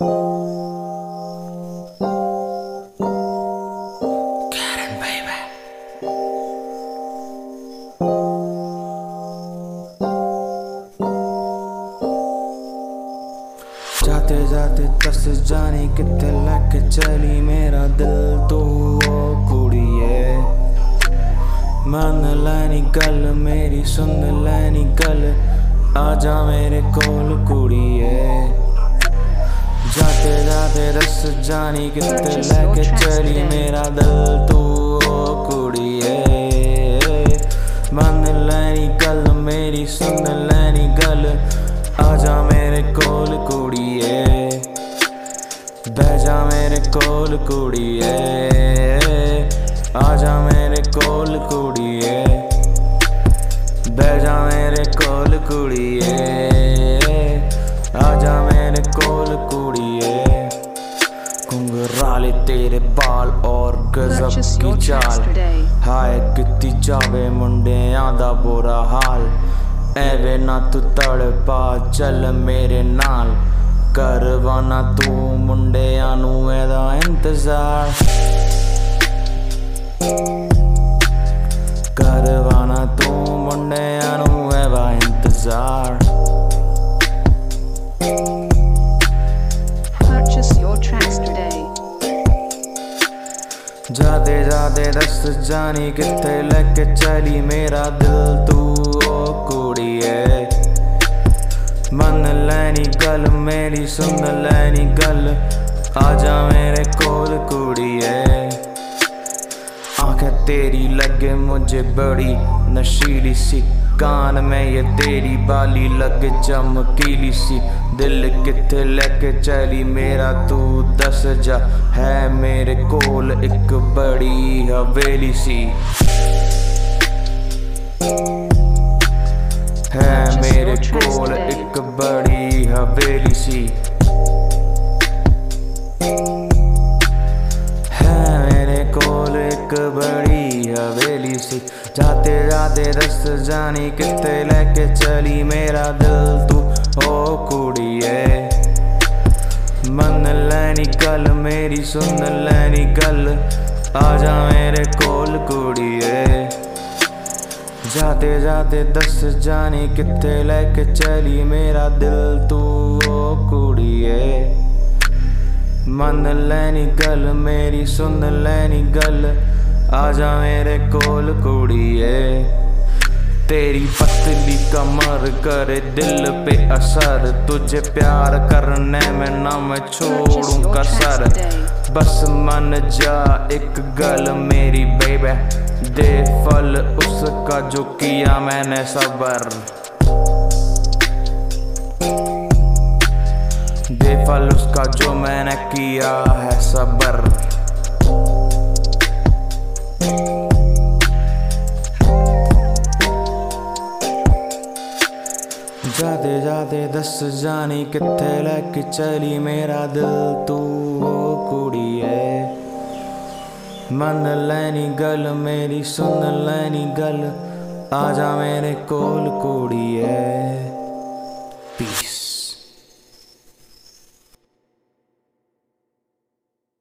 जाते जाते दस जाने कितने लग चली मेरा दिल तो वो कुड़िए। मन लैनी गल मेरी सुन लैनी गल आजा मेरे कोल कुड़िए। जाते जाते दस जाने कितने लग चली मेरा दिल तो वो कुड़िए। मन लैनी गल मेरी सुन लैनी गल आजा मेरे कोल कुड़िए। बैजा मेरे कोल कुड़िए। आजा मेरे कोल कुड़िए। बैजा मेरे कोल कुड़िए। आजा मेरे कोल कुड़िए। घुंघराले तेरे बाल और गजब की चाल हाय किती जावे मुंडियां दा बुरा हाल। एवे ना तू तड़पा चल मेरे नाल करवाना तू मुंडियां नू एदा इंतजार। करवाना तू मुंडियां नू एदा इंतजार। Purchase your tracks today. जाते जाते दस जानी किथे लेके चली मेरा दिल तू ओ कुड़िए। मन लैनी गल मेरी सुन लैनी गल आजा मेरे कोल कुड़िए। आंखें तेरी लगे मुझे बड़ी नशीली सी कान में ये तेरी बाली लगे चमकीली सी। दिल किथे लेके चली मेरा तू दस जा है मेरे कोल एक बड़ी हवेली सी। है मेरे कोल एक बड़ी हवेली सी। है मेरे कोल एक बड़ी हवेली सी। जाते जाते दस जानी किथे लेके चली मेरा दिल तू ओ कुड़िए। मन लैनी गल मेरी सुन लैनी गल आजा मेरे कोल कुड़िए। जाते जाते दस जानी किथे लेके चली मेरा दिल तू ओ कुड़िए। मन लैनी गल मेरी सुन लैनी गल आजा मेरे कोल कुड़िए। तेरी पतली कमर करे दिल पे असर तुझे प्यार करने में ना मैं छोड़ूं कसर। बस मन जा एक गल मेरी बेबे दे फल उसका जो किया मैंने सबर। दे फल उसका जो मैंने किया है सबर। जाते जाते दस जानी किथे लेके चली मेरा दिल तू ओ कुड़िए। मन लैनी गल मेरी सुन लैनी गल आजा मेरे कोल कुड़िए।